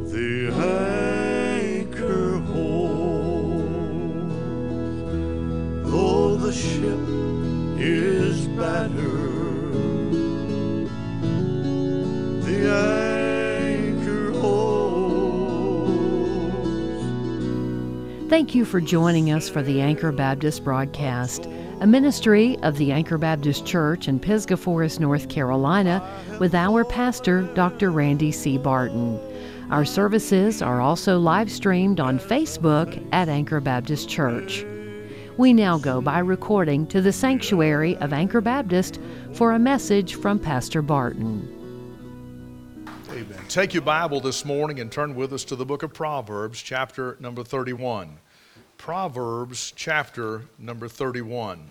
the anchor hold. Though the ship is battered, the anchor holds. Thank you for joining us for the Anchor Baptist broadcast, a ministry of the Anchor Baptist Church in Pisgah Forest, North Carolina, with our pastor, Dr. Randy C. Barton. Our services are also live streamed on Facebook at Anchor Baptist Church. We now go by recording to the sanctuary of Anchor Baptist for a message from Pastor Barton. Amen. Take your Bible this morning and turn with us to the book of Proverbs, chapter number 31. Proverbs, chapter number 31.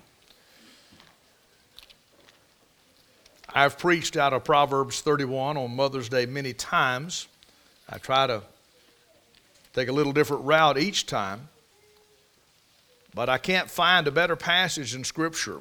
I've preached out of Proverbs 31 on Mother's Day many times. I try to take a little different route each time, but I can't find a better passage in Scripture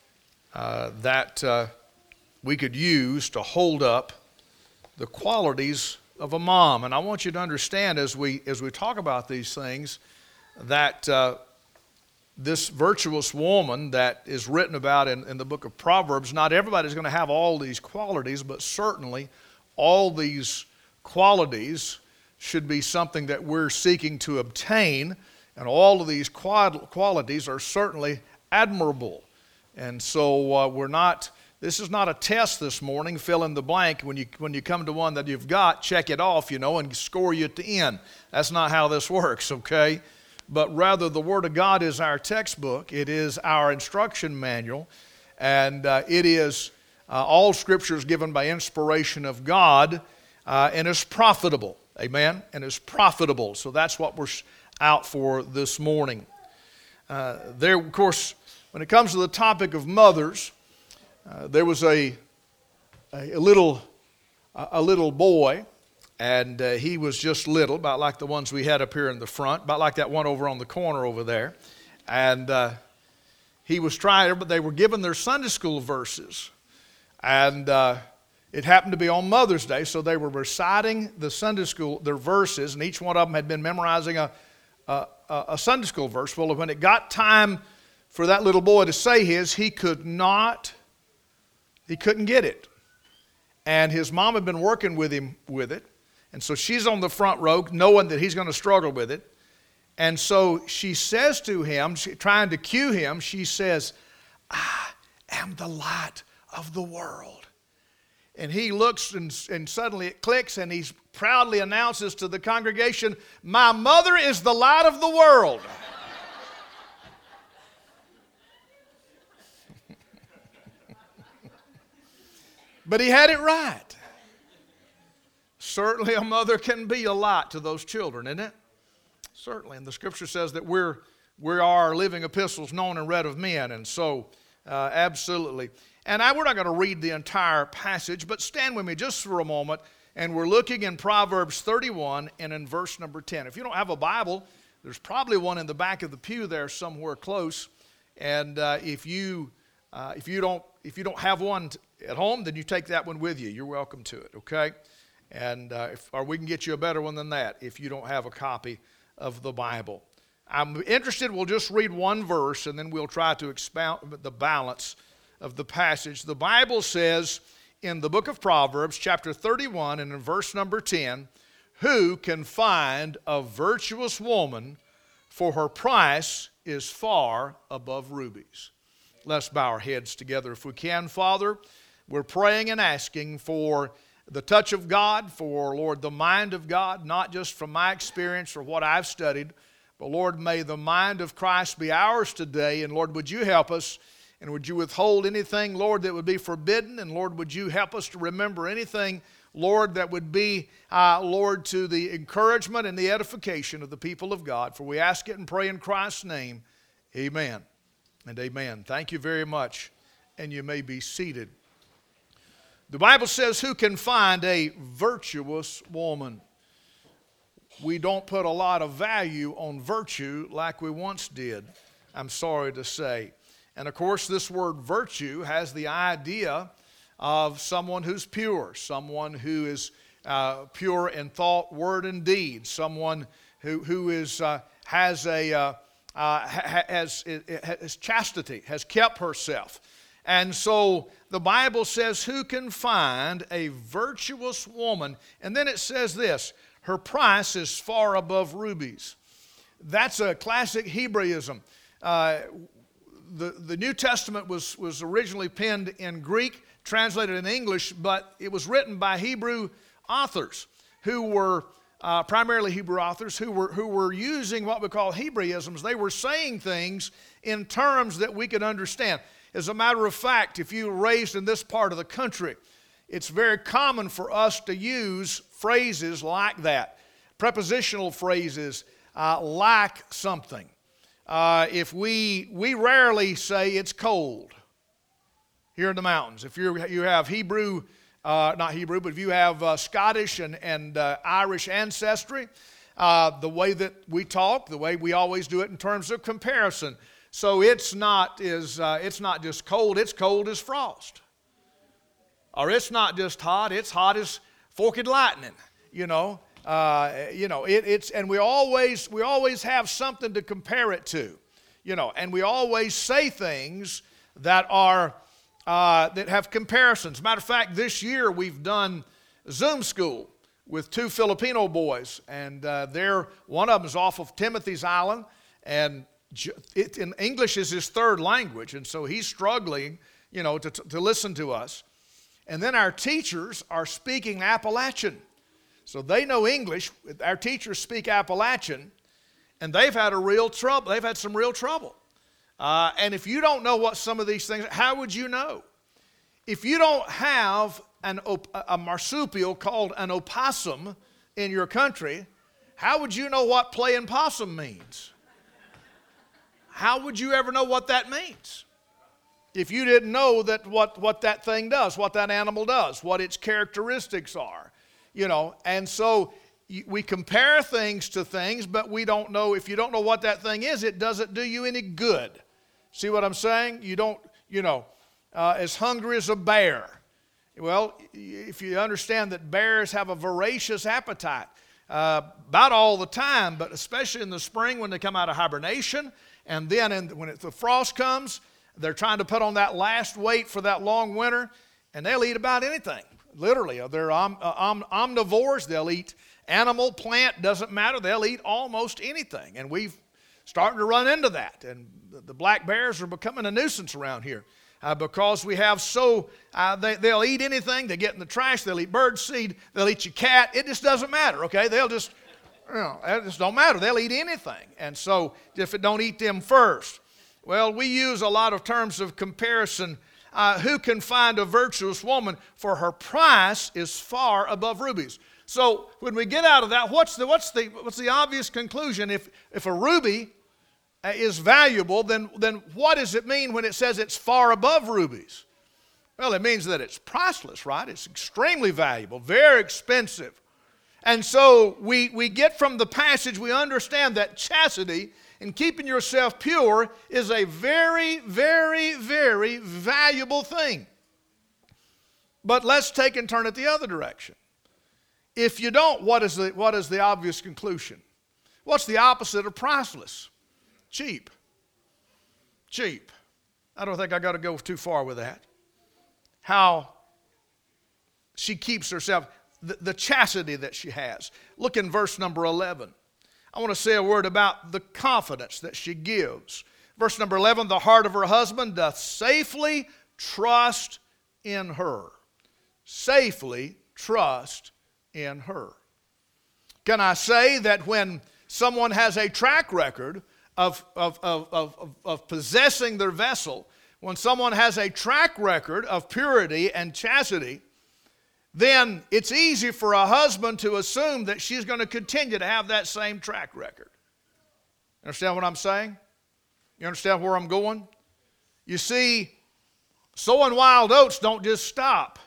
that we could use to hold up the qualities of a mom. And I want you to understand as we talk about these things that this virtuous woman that is written about in the book of Proverbs, not everybody's going to have all these qualities, but certainly all these qualities should be something that we're seeking to obtain, and all of these qualities are certainly admirable. And so this is not a test this morning, fill in the blank. When you come to one that you've got, check it off, and score you at the end. That's not how this works, okay? But rather the Word of God is our textbook. It is our instruction manual, and it is all Scripture is given by inspiration of God, and is profitable. Amen? And is profitable. So that's what we're out for this morning. Of course, when it comes to the topic of mothers, there was a little boy, and he was just little, about like the ones we had up here in the front, about like that one over on the corner over there. And he was trying, but they were given their Sunday school verses. And it happened to be on Mother's Day, so they were reciting the Sunday school, their verses, and each one of them had been memorizing a Sunday school verse. Well, when it got time for that little boy to say his, he couldn't get it. And his mom had been working with him with it. And so she's on the front row knowing that he's going to struggle with it. And so she says to him, trying to cue him, she says, "I am the light of the world." And he looks and suddenly it clicks and he proudly announces to the congregation, "My mother is the light of the world." But he had it right. Certainly a mother can be a light to those children, isn't it? Certainly. And the Scripture says that we are living epistles known and read of men. And so, absolutely. And we're not going to read the entire passage, but stand with me just for a moment. And we're looking in Proverbs 31 and in verse number 10. If you don't have a Bible, there's probably one in the back of the pew there somewhere close. And if you don't have one at home, then you take that one with you. You're welcome to it, okay? And or we can get you a better one than that if you don't have a copy of the Bible. I'm interested, we'll just read one verse and then we'll try to expound the balance of the passage. The Bible says in the book of Proverbs, chapter 31 and in verse number 10, "Who can find a virtuous woman, for her price is far above rubies." Let's bow our heads together if we can. Father, we're praying and asking for the touch of God, for, Lord, the mind of God, not just from my experience or what I've studied, but, Lord, may the mind of Christ be ours today. And, Lord, would you help us, and would you withhold anything, Lord, that would be forbidden? And, Lord, would you help us to remember anything, Lord, that would be, Lord, to the encouragement and the edification of the people of God. For we ask it and pray in Christ's name. Amen and amen. Thank you very much, and you may be seated. The Bible says, "Who can find a virtuous woman?" We don't put a lot of value on virtue like we once did, I'm sorry to say. And of course, this word virtue has the idea of someone who's pure, someone who is pure in thought, word, and deed. Someone who is has chastity, has kept herself. And so the Bible says, who can find a virtuous woman? And then it says this, her price is far above rubies. That's a classic Hebraism. The New Testament was originally penned in Greek, translated in English, but it was written by Hebrew authors who were primarily Hebrew authors who were using what we call Hebraisms. They were saying things in terms that we could understand. As a matter of fact, if you were raised in this part of the country, it's very common for us to use phrases like that, prepositional phrases like something. If we rarely say it's cold here in the mountains. If you have Hebrew, not Hebrew, but if you have Scottish and Irish ancestry, the way that we talk, the way we always do it in terms of comparison. So it's not just cold, it's cold as frost. Or it's not just hot, it's hot as forked lightning, and we always have something to compare it to, and we always say things that are that have comparisons. Matter of fact, this year we've done Zoom school with two Filipino boys, and one of them is off of Timothy's Island, and in English is his third language, and so he's struggling, to listen to us. And then our teachers are speaking Appalachian. So they know English. Our teachers speak Appalachian, and they've had some real trouble. And if you don't know what some of these things, how would you know? If you don't have a marsupial called an opossum in your country, how would you know what playing possum means? How would you ever know what that means? If you didn't know that what that thing does, what that animal does, what its characteristics are, and so we compare things to things, but we don't know. If you don't know what that thing is, it doesn't do you any good. See what I'm saying? You don't, as hungry as a bear. Well, if you understand that bears have a voracious appetite about all the time, but especially in the spring when they come out of hibernation, and then when the frost comes, they're trying to put on that last weight for that long winter, and they'll eat about anything. Literally, they're omnivores. They'll eat animal, plant, doesn't matter. They'll eat almost anything, and we've starting to run into that. And the black bears are becoming a nuisance around here because we have they'll eat anything. They get in the trash. They'll eat bird seed. They'll eat your cat. It just doesn't matter, okay? They'll just, it just don't matter. They'll eat anything. And so if it don't eat them first. Well, we use a lot of terms of comparison. Who can find a virtuous woman? For her price is far above rubies. So when we get out of that, what's the obvious conclusion? If a ruby is valuable, then what does it mean when it says it's far above rubies? Well, it means that it's priceless, right? It's extremely valuable, very expensive. And so we get from the passage, we understand that chastity and keeping yourself pure is a very, very, very valuable thing. But let's take and turn it the other direction. If you don't, what is the obvious conclusion? What's the opposite of priceless? Cheap. Cheap. I don't think I got to go too far with that. How she keeps herself, the chastity that she has. Look in verse number 11. I want to say a word about the confidence that she gives. Verse number 11, the heart of her husband doth safely trust in her. Safely trust in her. Can I say that when someone has a track record of possessing their vessel, when someone has a track record of purity and chastity, then it's easy for a husband to assume that she's going to continue to have that same track record. You understand what I'm saying? You understand where I'm going? You see, sowing wild oats don't just stop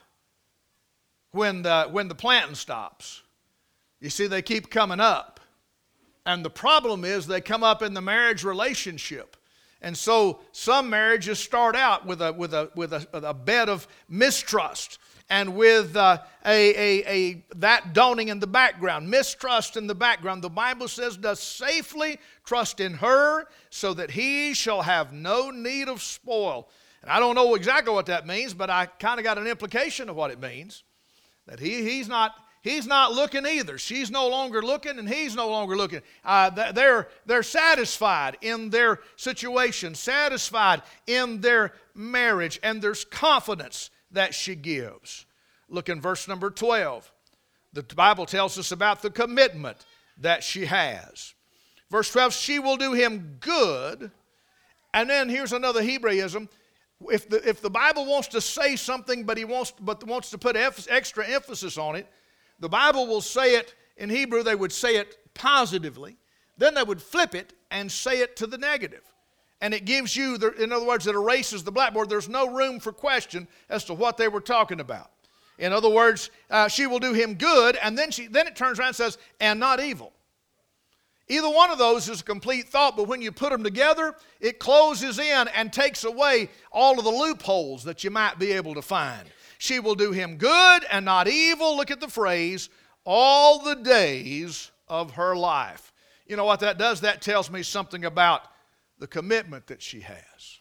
when the planting stops. You see, they keep coming up. And the problem is they come up in the marriage relationship. And so some marriages start out with a bed of mistrust and with that dawning in the background, mistrust in the background. The Bible says, does safely trust in her so that he shall have no need of spoil. And I don't know exactly what that means, but I kind of got an implication of what it means. That he's not looking either. She's no longer looking and he's no longer looking. They're satisfied in their situation, satisfied in their marriage, and there's confidence that she gives. Look in verse number 12. The Bible tells us about the commitment that she has. Verse 12, she will do him good. And then here's another Hebraism. If the Bible wants to say something but wants to put extra emphasis on it, the Bible will say it in Hebrew. They would say it positively. Then they would flip it and say it to the negative. And it gives you, in other words, it erases the blackboard. There's no room for question as to what they were talking about. In other words, she will do him good, and then it turns around and says, and not evil. Either one of those is a complete thought, but when you put them together, it closes in and takes away all of the loopholes that you might be able to find. She will do him good and not evil. Look at the phrase, all the days of her life. You know what that does? That tells me something about the commitment that she has.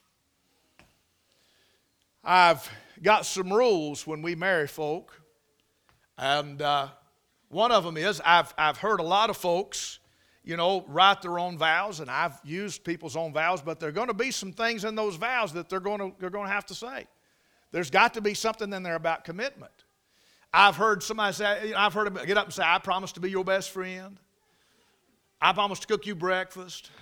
I've got some rules when we marry folk, and one of them is I've heard a lot of folks, write their own vows, and I've used people's own vows, but there are going to be some things in those vows that they're going to have to say. There's got to be something in there about commitment. I've heard somebody say, I've heard them get up and say, I promise to be your best friend. I promise to cook you breakfast.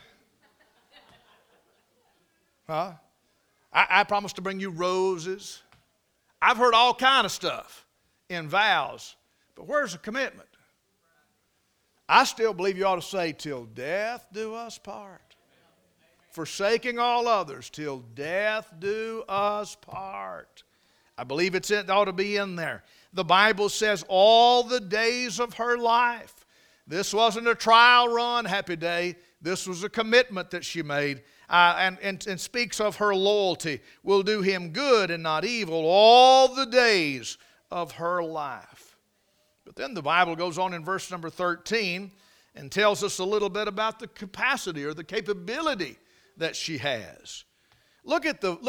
Huh? I promise to bring you roses. I've heard all kind of stuff in vows, but where's the commitment? I still believe you ought to say, till death do us part. Forsaking all others, till death do us part. I believe it ought to be in there. The Bible says all the days of her life. This wasn't a trial run, happy day. This was a commitment that she made and speaks of her loyalty. Will do him good and not evil all the days of her life. But then the Bible goes on in verse number 13 and tells us a little bit about the capacity or the capability that she has. Look at the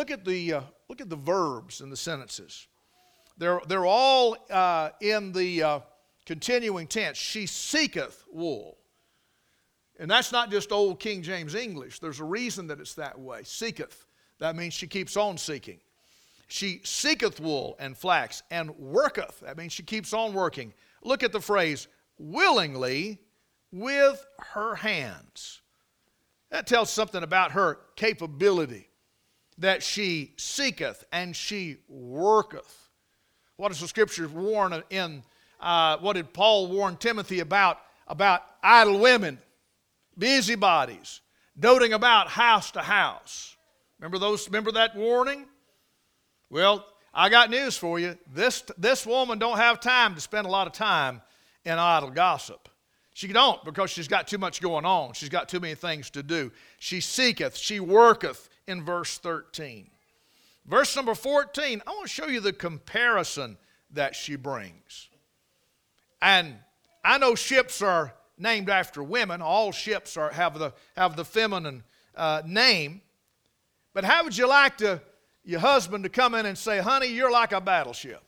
verbs in the sentences. They're all in the continuing tense. She seeketh wool. And that's not just old King James English. There's a reason that it's that way. Seeketh. That means she keeps on seeking. She seeketh wool and flax and worketh. That means she keeps on working. Look at the phrase, willingly with her hands. That tells something about her capability, that she seeketh and she worketh. What does the Scripture warn in, what did Paul warn Timothy about idle women, busybodies, doting about house to house? Remember that warning? Well, I got news for you. This woman don't have time to spend a lot of time in idle gossip. She don't, because she's got too much going on. She's got too many things to do. She seeketh, she worketh in verse 13. Verse number 14, I want to show you the comparison that she brings. And I know ships are named after women. All ships have the feminine name. But how would you like your husband to come in and say, honey, you're like a battleship?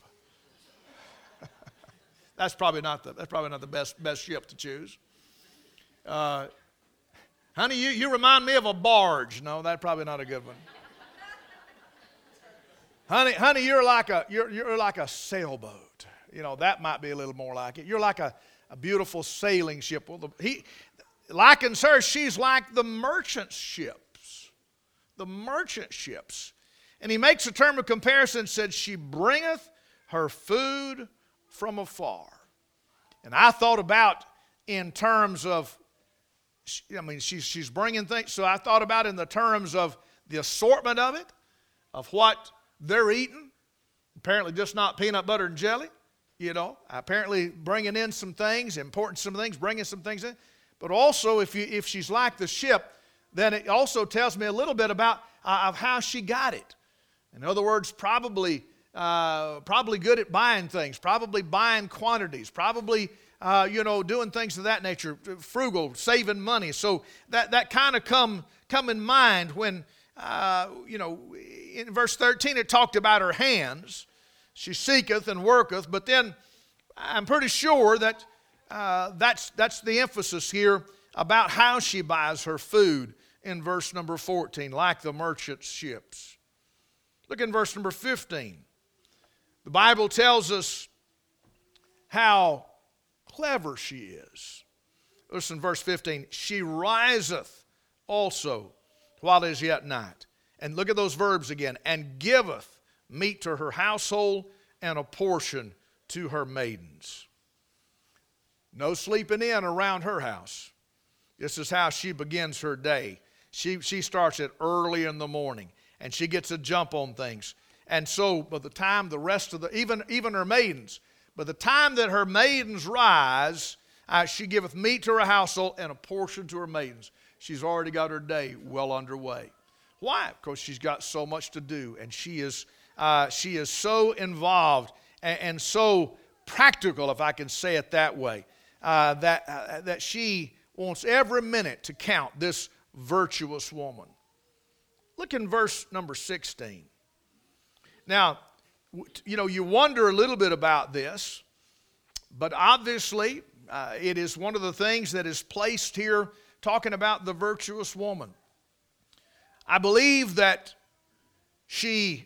That's probably not the best ship to choose. Honey, you remind me of a barge. No, that's probably not a good one. Honey, you're like a sailboat. That might be a little more like it. You're like a beautiful sailing ship. Well, he likens her. She's like the merchant ships. The merchant ships. And he makes a term of comparison, said, she bringeth her food from afar. And I thought about in terms of, she's bringing things, so I thought about in the terms of the assortment of it, of what they're eating. Apparently just not peanut butter and jelly, apparently bringing in some things, importing some things, bringing some things in. But also if she's like the ship, then it also tells me a little bit about of how she got it. In other words, probably good at buying things, probably buying quantities, probably doing things of that nature, frugal, saving money. So that kind of come in mind when in verse 13 it talked about her hands. She seeketh and worketh, but then I'm pretty sure that that's the emphasis here about how she buys her food in verse number 14, like the merchant ships. Look in verse number 15. The Bible tells us how clever she is. Listen, verse 15. She riseth also while it is yet night. And look at those verbs again. And giveth meat to her household and a portion to her maidens. No sleeping in around her house. This is how she begins her day. She starts it early in the morning, and she gets a jump on things. And so by the time the rest of even her maidens, by the time that her maidens rise, she giveth meat to her household and a portion to her maidens. She's already got her day well underway. Why? Because she's got so much to do, and she is so involved and so practical, if I can say it that way, that she wants every minute to count, this virtuous woman. Look in verse number 16. Now, you wonder a little bit about this, but obviously it is one of the things that is placed here talking about the virtuous woman. I believe that she's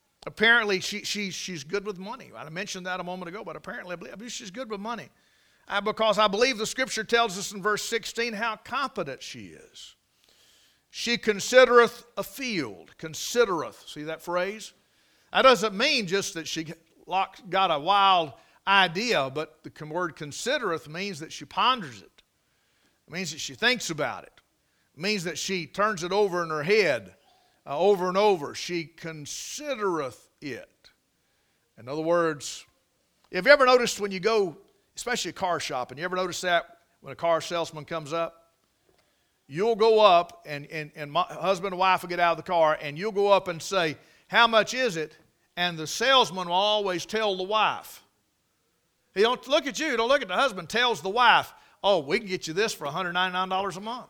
good with money. I mentioned that a moment ago, but apparently I believe she's good with money. Because I believe the Scripture tells us in verse 16 how competent she is. She considereth a field. Considereth. See that phrase? That doesn't mean just that she got a wild idea, but the word considereth means that she ponders it. It means that she thinks about it. It means that she turns it over in her head over and over. She considereth it. In other words, have you ever noticed when you go, especially car shopping, you ever notice that when a car salesman comes up? You'll go up, and my husband and wife will get out of the car, and you'll go up and say, how much is it? And the salesman will always tell the wife. He don't look at you, don't look at the husband, tells the wife, oh, we can get you this for $199 a month.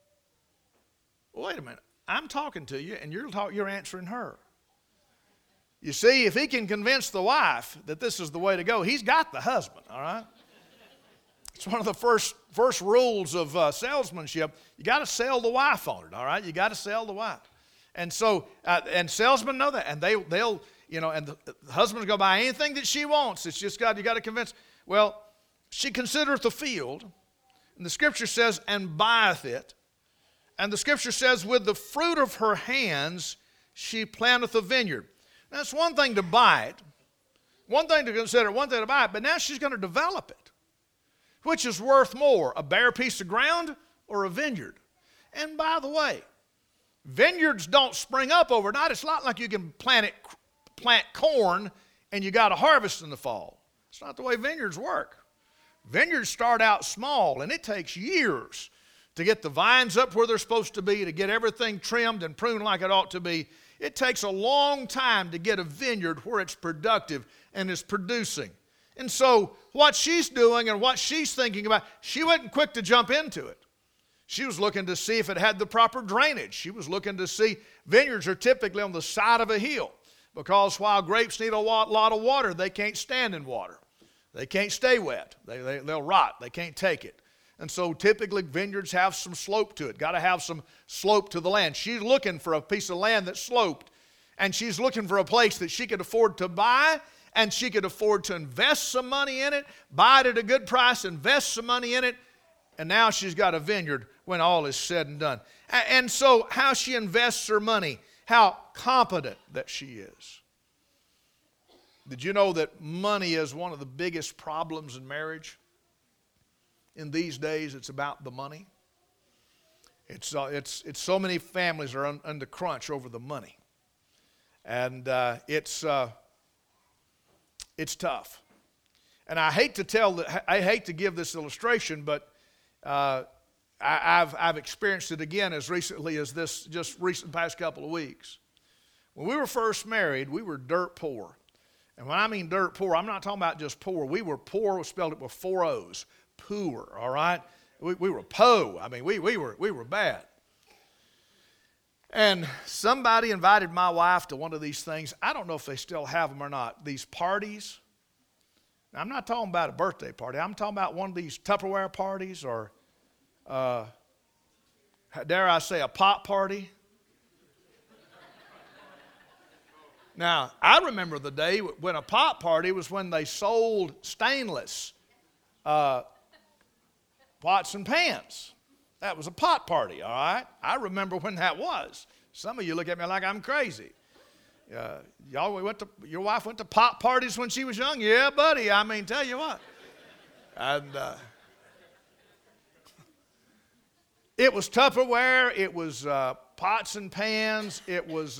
Well, wait a minute. I'm talking to you, and you're answering her. You see, if he can convince the wife that this is the way to go, he's got the husband, all right? It's one of the first rules of salesmanship. You got to sell the wife on it, all right? You got to sell the wife. And so, and salesmen know that, and they'll, and the husband's going to buy anything that she wants. It's just you got to convince. Well, she considereth the field, and the Scripture says, and buyeth it. And the Scripture says, with the fruit of her hands she planteth a vineyard. Now, it's one thing to buy it, one thing to consider, one thing to buy it, but now she's going to develop it. Which is worth more, a bare piece of ground or a vineyard? And by the way, vineyards don't spring up overnight. It's not like you can plant corn and you got a harvest in the fall. It's not the way vineyards work. Vineyards start out small, and it takes years to get the vines up where they're supposed to be, to get everything trimmed and pruned like it ought to be. It takes a long time to get a vineyard where it's productive and is producing. And so what she's doing and what she's thinking about, she wasn't quick to jump into it. She was looking to see if it had the proper drainage. She was looking to see, vineyards are typically on the side of a hill, because while grapes need a lot of water, they can't stand in water. They can't stay wet. They'll rot. They can't take it. And so typically vineyards have some slope to it. Got to have some slope to the land. She's looking for a piece of land that's sloped, and she's looking for a place that she could afford to buy, and she could afford to invest some money in it, buy it at a good price, invest some money in it, and now she's got a vineyard when all is said and done. And so how she invests her money, how competent that she is. Did you know that money is one of the biggest problems in marriage? In these days, it's about the money. It's so many families are under crunch over the money. And it's tough. And I hate to give this illustration, but I I've experienced it again as recently as this, just recent past couple of weeks. When we were first married, we were dirt poor. And when I mean dirt poor, I'm not talking about just poor. We were poor, we spelled it with 4 O's. Poor, all right? We were po. I mean, we were bad. And somebody invited my wife to one of these things. I don't know if they still have them or not. These parties. Now, I'm not talking about a birthday party. I'm talking about one of these Tupperware parties or, dare I say, a pop party. Now, I remember the day when a pop party was when they sold stainless pots and pans. That was a pot party, all right? I remember when that was. Some of you look at me like I'm crazy. Your wife went to pop parties when she was young? Yeah, buddy, I mean, tell you what. And it was Tupperware, it was pots and pans, it was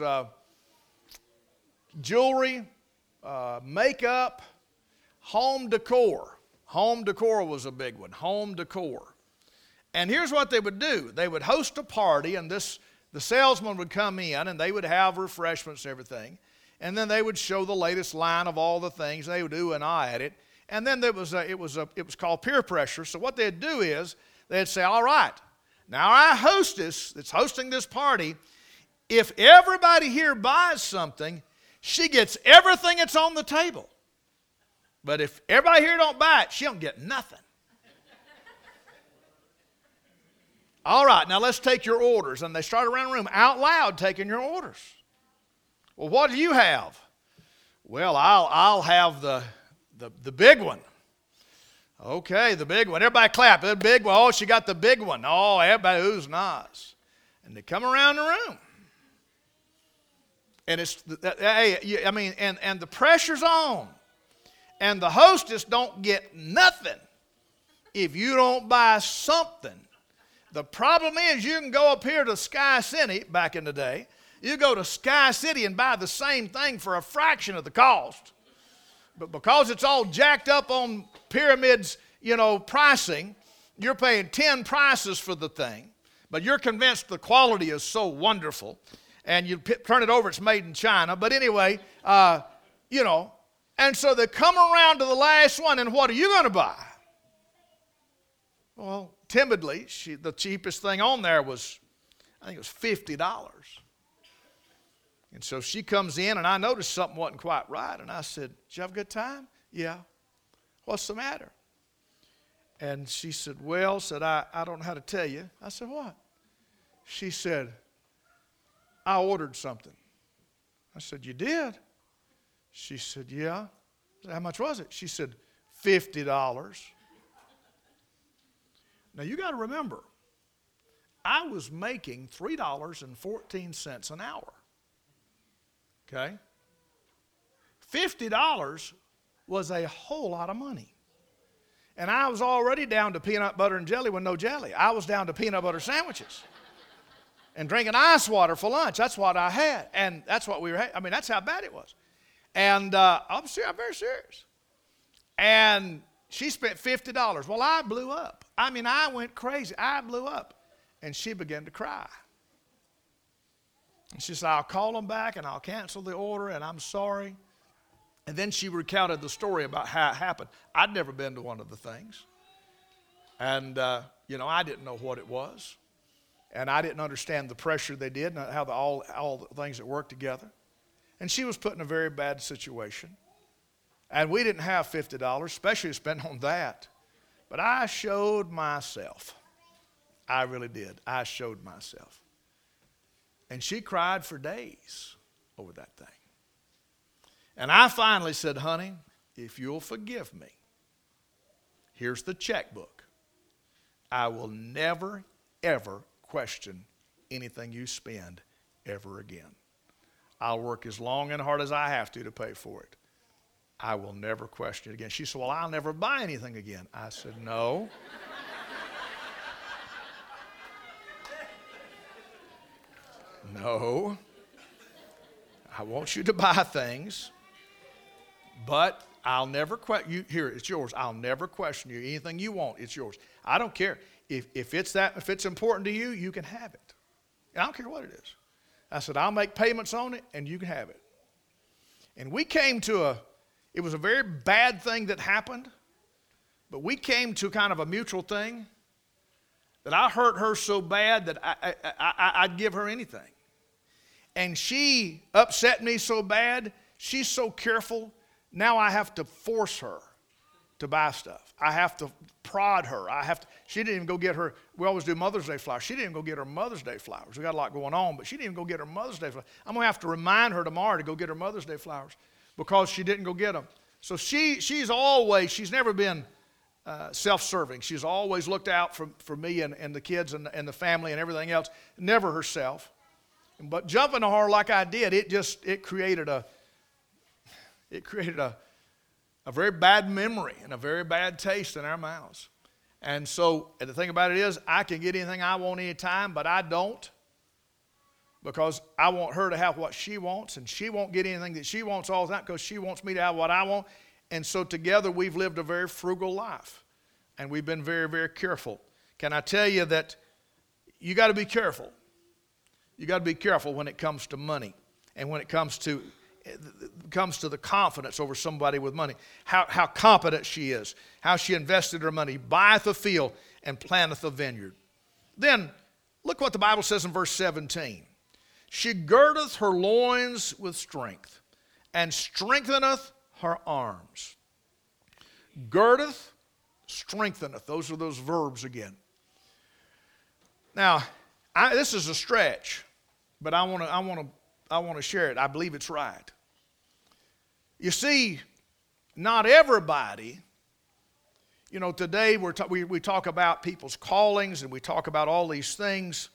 jewelry, makeup, home decor. Home decor was a big one, home decor. And here's what they would do. They would host a party, and the salesman would come in, and they would have refreshments and everything. And then they would show the latest line of all the things. They would do an eye at it. And then it was called peer pressure. So what they'd do is they'd say, all right, now our hostess that's hosting this party, if everybody here buys something, she gets everything that's on the table. But if everybody here don't buy it, she don't get nothing. All right, now let's take your orders. And they started around the room out loud taking your orders. Well, what do you have? Well, I'll have the big one. Okay, the big one. Everybody clap. The big one. Oh, she got the big one. Oh, everybody, who's nice? And they come around the room. And and the pressure's on. And the hostess don't get nothing if you don't buy something. The problem is you can go up here to Sky City back in the day. You go to Sky City and buy the same thing for a fraction of the cost. But because it's all jacked up on pyramids, pricing, you're paying 10 prices for the thing. But you're convinced the quality is so wonderful. And you turn it over, it's made in China. But anyway, And so they come around to the last one, and what are you going to buy? Well, timidly, the cheapest thing on there was, I think it was $50. And so she comes in, and I noticed something wasn't quite right. And I said, did you have a good time? Yeah. What's the matter? And she said, I don't know how to tell you. I said, what? She said, I ordered something. I said, you did? She said, yeah. I said, how much was it? She said, $50. Now, you got to remember, I was making $3.14 an hour. Okay? $50 was a whole lot of money. And I was already down to peanut butter and jelly with no jelly. I was down to peanut butter sandwiches. And drinking ice water for lunch. That's what I had. And that's what we were having. I mean, that's how bad it was. And I'm very serious. And she spent $50. Well, I blew up. I mean, I went crazy. I blew up. And she began to cry. And she said, I'll call them back and I'll cancel the order and I'm sorry. And then she recounted the story about how it happened. I'd never been to one of the things. And, I didn't know what it was. And I didn't understand the pressure they did and how all the things that worked together. And she was put in a very bad situation. And we didn't have $50, especially to spend on that. But I showed myself. I really did. I showed myself. And she cried for days over that thing. And I finally said, honey, if you'll forgive me, here's the checkbook. I will never, ever question anything you spend ever again. I'll work as long and hard as I have to pay for it. I will never question it again. She said, well, I'll never buy anything again. I said, no. No. I want you to buy things, but I'll never question you. Here, it's yours. I'll never question you. Anything you want, it's yours. I don't care. If it's important to you, you can have it. And I don't care what it is. I said, I'll make payments on it, and you can have it. And we came to it was a very bad thing that happened, but we came to kind of a mutual thing that I hurt her so bad that I'd give her anything. And she upset me so bad, she's so careful, now I have to force her to buy stuff. I have to prod her. She didn't even go get her, we always do Mother's Day flowers. She didn't even go get her Mother's Day flowers. We got a lot going on, but she didn't even go get her Mother's Day flowers. I'm going to have to remind her tomorrow to go get her Mother's Day flowers because she didn't go get them. So she's never been self-serving. She's always looked out for me and the kids and the family and everything else, never herself. But jumping on her like I did, it created a very bad memory and a very bad taste in our mouths. And so the thing about it is, I can get anything I want anytime, but I don't, because I want her to have what she wants, and she won't get anything that she wants all the time because she wants me to have what I want. And so together we've lived a very frugal life, and we've been very, very careful. Can I tell you that you got to be careful? You got to be careful when it comes to money, and when it comes to the confidence over somebody with money, how competent she is, how she invested her money, buyeth a field and planteth a vineyard. Then look what the Bible says in verse 17. She girdeth her loins with strength and strengtheneth her arms. Girdeth, strengtheneth. Those are those verbs again. Now, this is a stretch, but I want to share it. I believe it's right. You see, not everybody, today we talk about people's callings and we talk about all these things.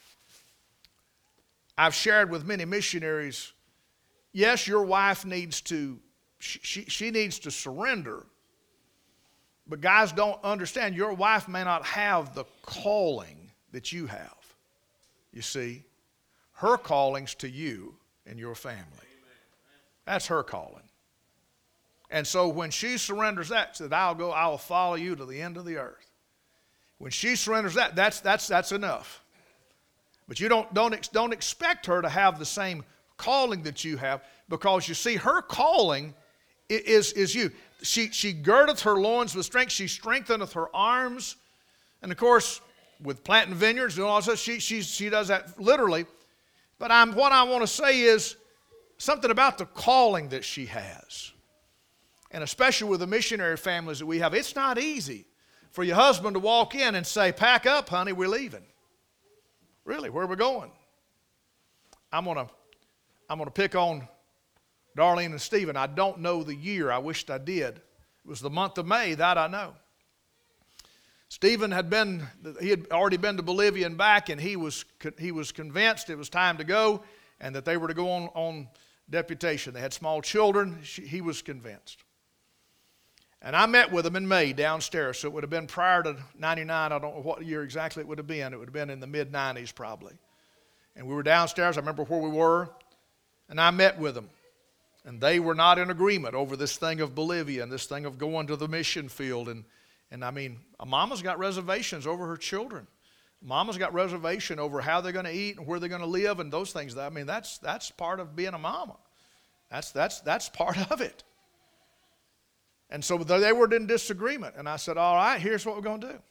I've shared with many missionaries, yes, your wife needs to, she needs to surrender. But guys don't understand, your wife may not have the calling that you have. You see, her calling's to you and your family. That's her calling. And so when she surrenders that, said, I will follow you to the end of the earth. When she surrenders that, that's enough. But you don't expect her to have the same calling that you have, because you see, her calling is you. She girdeth her loins with strength. She strengtheneth her arms. And of course, with planting vineyards and all that, she does that literally. But what I want to say is something about the calling that she has. And especially with the missionary families that we have, it's not easy for your husband to walk in and say, pack up, honey, we're leaving. Really, where are we going? I'm gonna pick on Darlene and Stephen. I don't know the year. I wished I did. It was the month of May, that I know. Stephen had already been to Bolivia and back, and he was convinced it was time to go and that they were to go on deputation. They had small children. He was convinced. And I met with him in May downstairs, so it would have been prior to 99. I don't know what year exactly it would have been. It would have been in the mid-90s probably. And we were downstairs. I remember where we were, and I met with them. And they were not in agreement over this thing of Bolivia and this thing of going to the mission field. And I mean, a mama's got reservations over her children. Mama's got reservation over how they're going to eat and where they're going to live and those things. I mean, that's part of being a mama. That's part of it. And so they were in disagreement. And I said, all right, here's what we're going to do.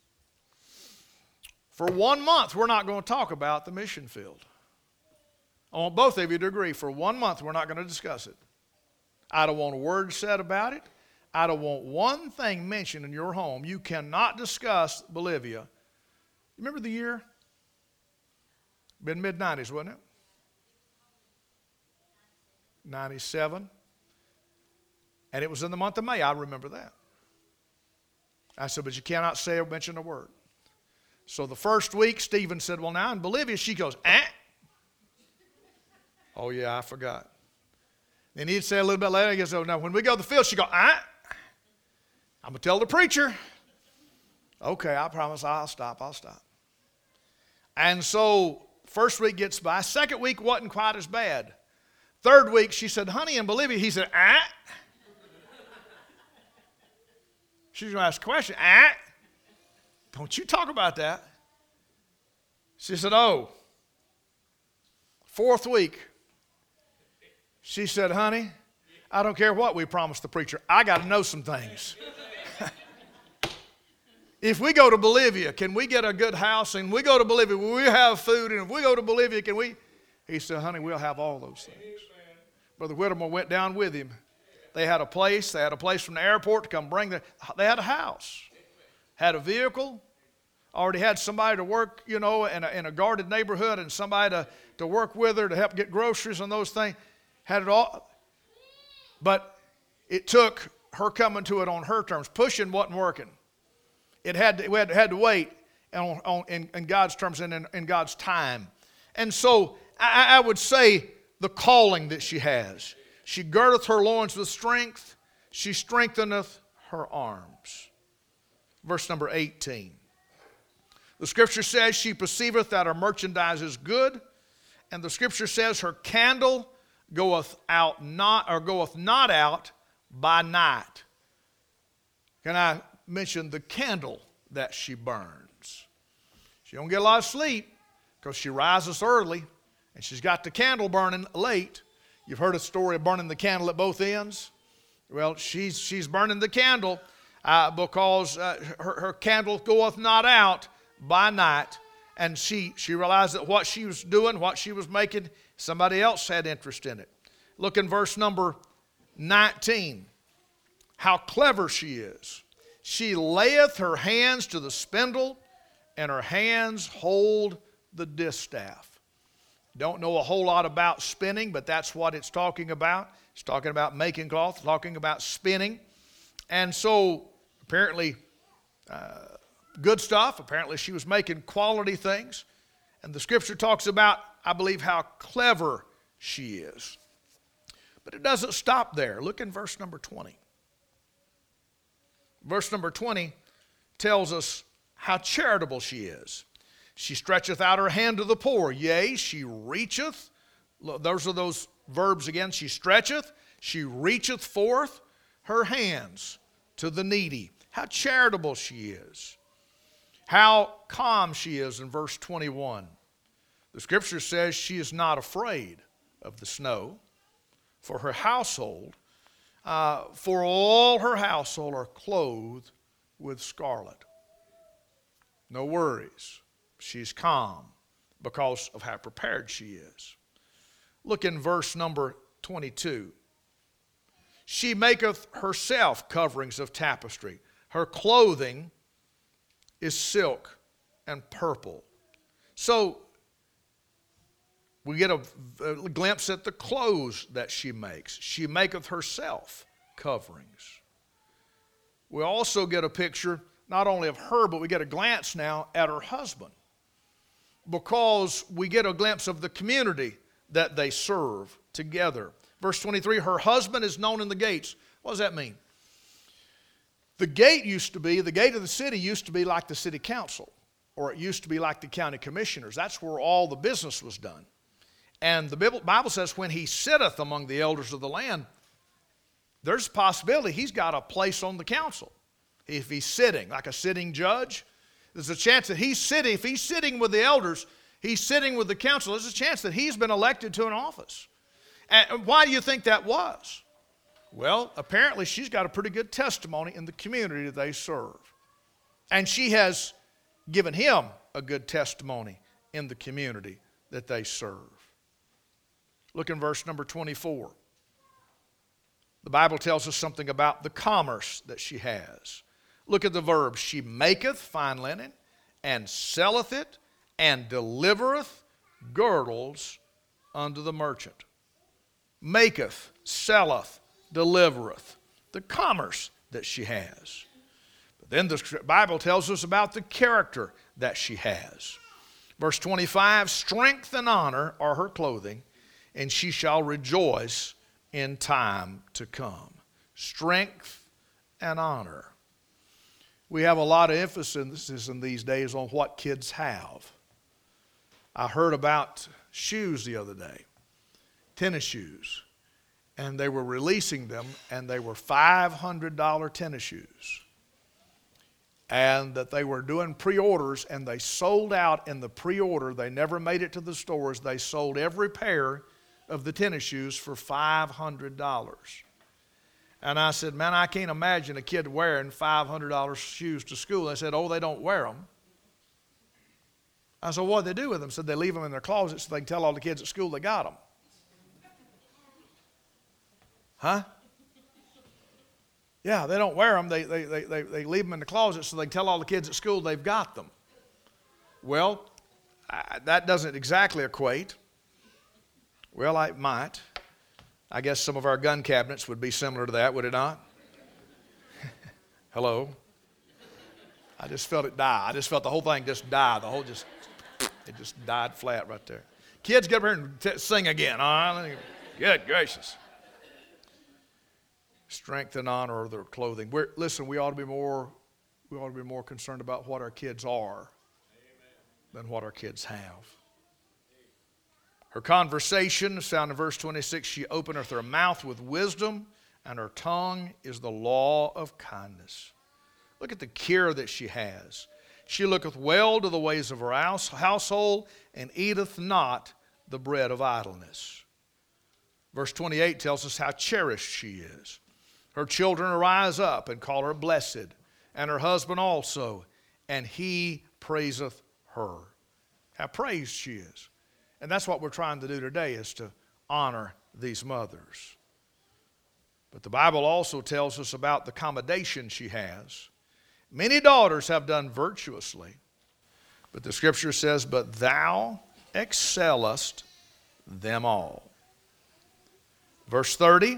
For 1 month, we're not going to talk about the mission field. I want both of you to agree. For 1 month, we're not going to discuss it. I don't want a word said about it. I don't want one thing mentioned in your home. You cannot discuss Bolivia. You remember the year? Been mid-90s, wasn't it? 97. And it was in the month of May. I remember that. I said, but you cannot say or mention a word. So the first week, Stephen said, well, now in Bolivia, she goes, Oh, yeah, I forgot. Then he'd say a little bit later, he goes, oh, now when we go to the field, she goes, I'm going to tell the preacher. Okay, I promise I'll stop. And so first week gets by. Second week wasn't quite as bad. Third week, she said, honey, in Bolivia, he said, She's going to ask a question. Don't you talk about that. She said, oh, 4th week. She said, honey, I don't care what we promised the preacher. I got to know some things. If we go to Bolivia, can we get a good house? And we go to Bolivia, will we have food? And if we go to Bolivia, can we? He said, honey, we'll have all those things. Amen. Brother Whittemore went down with him. They had a place. They had a place from the airport to come bring them. They had a house, had a vehicle, already had somebody to work, in a guarded neighborhood and somebody to work with her to help get groceries and those things. Had it all. But it took her coming to it on her terms. Pushing wasn't working. We had to wait in God's terms and in God's time. And so I would say the calling that she has. She girdeth her loins with strength. She strengtheneth her arms. Verse number 18. The scripture says she perceiveth that her merchandise is good. And the scripture says her candle goeth not out by night. Can I mention the candle that she burns? She don't get a lot of sleep because she rises early and she's got the candle burning late. You've heard a story of burning the candle at both ends. Well, she's burning the candle because her candle goeth not out by night. And she realized that what she was doing, what she was making, somebody else had interest in it. Look in verse number 19. How clever she is. She layeth her hands to the spindle, and her hands hold the distaff. Don't know a whole lot about spinning, but that's what it's talking about. It's talking about making cloth, talking about spinning. And so apparently good stuff. Apparently she was making quality things. And the scripture talks about, I believe, how clever she is. But it doesn't stop there. Look in verse number 20. Verse number 20 tells us how charitable she is. She stretcheth out her hand to the poor. Yea, she reacheth. Those are those verbs again. She stretcheth. She reacheth forth her hands to the needy. How charitable she is. How calm she is in verse 21. The scripture says she is not afraid of the snow, for her household, for all her household are clothed with scarlet. No worries. She's calm because of how prepared she is. Look in verse number 22. She maketh herself coverings of tapestry. Her clothing is silk and purple. So we get a glimpse at the clothes that she makes. She maketh herself coverings. We also get a picture not only of her, but we get a glance now at her husband, because we get a glimpse of the community that they serve together. Verse 23, her husband is known in the gates. What does that mean? The gate of the city used to be like the city council, or it used to be like the county commissioners. That's where all the business was done. And the Bible says when he sitteth among the elders of the land, there's a possibility he's got a place on the council. If he's sitting, like a sitting judge, there's a chance that if he's sitting with the elders, he's sitting with the council, there's a chance that he's been elected to an office. And why do you think that was? Well, apparently she's got a pretty good testimony in the community that they serve. And she has given him a good testimony in the community that they serve. Look in verse number 24. The Bible tells us something about the commerce that she has. Look at the verb. She maketh fine linen, and selleth it, and delivereth girdles unto the merchant. Maketh, selleth, delivereth. The commerce that she has. But then the Bible tells us about the character that she has. Verse 25, strength and honor are her clothing, and she shall rejoice in time to come. Strength and honor. We have a lot of emphasis in these days on what kids have. I heard about shoes the other day, tennis shoes, and they were releasing them, and they were $500 tennis shoes. and that they were doing pre-orders, and they sold out in the pre-order. They never made it to the stores. They sold every pair of the tennis shoes for $500. And I said, man, I can't imagine a kid wearing $500 shoes to school. They said, oh, they don't wear them. I said, what do they do with them? Said they leave them in their closet so they can tell all the kids at school they got them. Huh? Yeah, they don't wear them. They leave them in the closet so they can tell all the kids at school they've got them. Well, that doesn't exactly equate. Well, I might. I guess some of our gun cabinets would be similar to that, would it not? Hello? I just felt it die. I just felt the whole thing just die. It just died flat right there. Kids, get up here and sing again. All right? Good gracious. Strength and honor of their clothing. Listen, we ought to be more concerned about what our kids are than what our kids have. Her conversation is found in verse 26. She openeth her mouth with wisdom, and her tongue is the law of kindness. Look at the care that she has. She looketh well to the ways of her household, and eateth not the bread of idleness. Verse 28 tells us how cherished she is. Her children arise up and call her blessed, and her husband also, and he praiseth her. How praised she is. And that's what we're trying to do today, is to honor these mothers. But the Bible also tells us about the commendation she has. Many daughters have done virtuously, but the Scripture says, but thou excellest them all. Verse 30,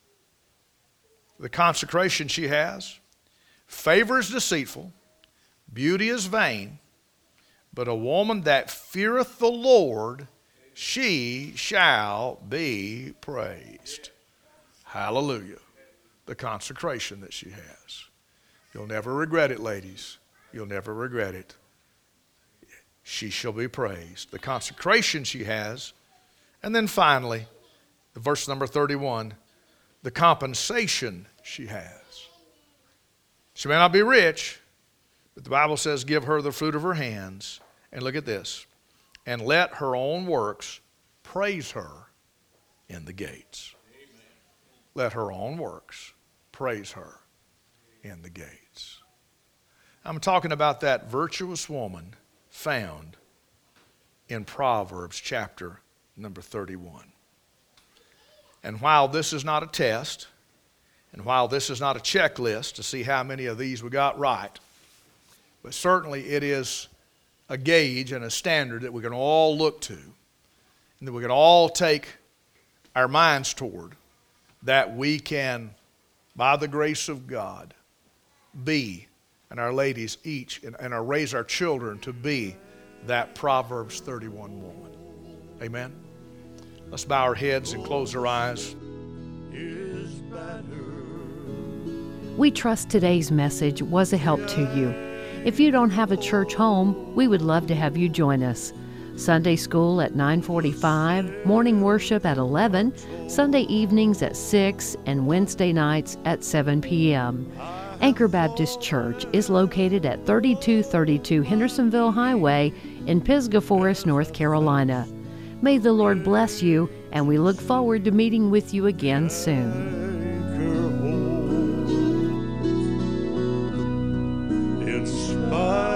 the consecration she has. Favor is deceitful, beauty is vain, but a woman that feareth the Lord, she shall be praised. Hallelujah. The consecration that she has. You'll never regret it, ladies. You'll never regret it. She shall be praised. The consecration she has. And then finally, the verse number 31, the compensation she has. She may not be rich, but the Bible says, give her the fruit of her hands. And look at this. And let her own works praise her in the gates. Amen. Let her own works praise her in the gates. I'm talking about that virtuous woman found in Proverbs chapter number 31. And while this is not a test, and while this is not a checklist to see how many of these we got right, but certainly it is a gauge and a standard that we can all look to, and that we can all take our minds toward, that we can, by the grace of God, be, and our ladies each, and raise our children to be that Proverbs 31 woman. Amen? Let's bow our heads and close our eyes. We trust today's message was a help to you. If you don't have a church home, we would love to have you join us. Sunday school at 9:45, morning worship at 11, Sunday evenings at 6, and Wednesday nights at 7 p.m. Anchor Baptist Church is located at 3232 Hendersonville Highway in Pisgah Forest, North Carolina. May the Lord bless you, and we look forward to meeting with you again soon. In spite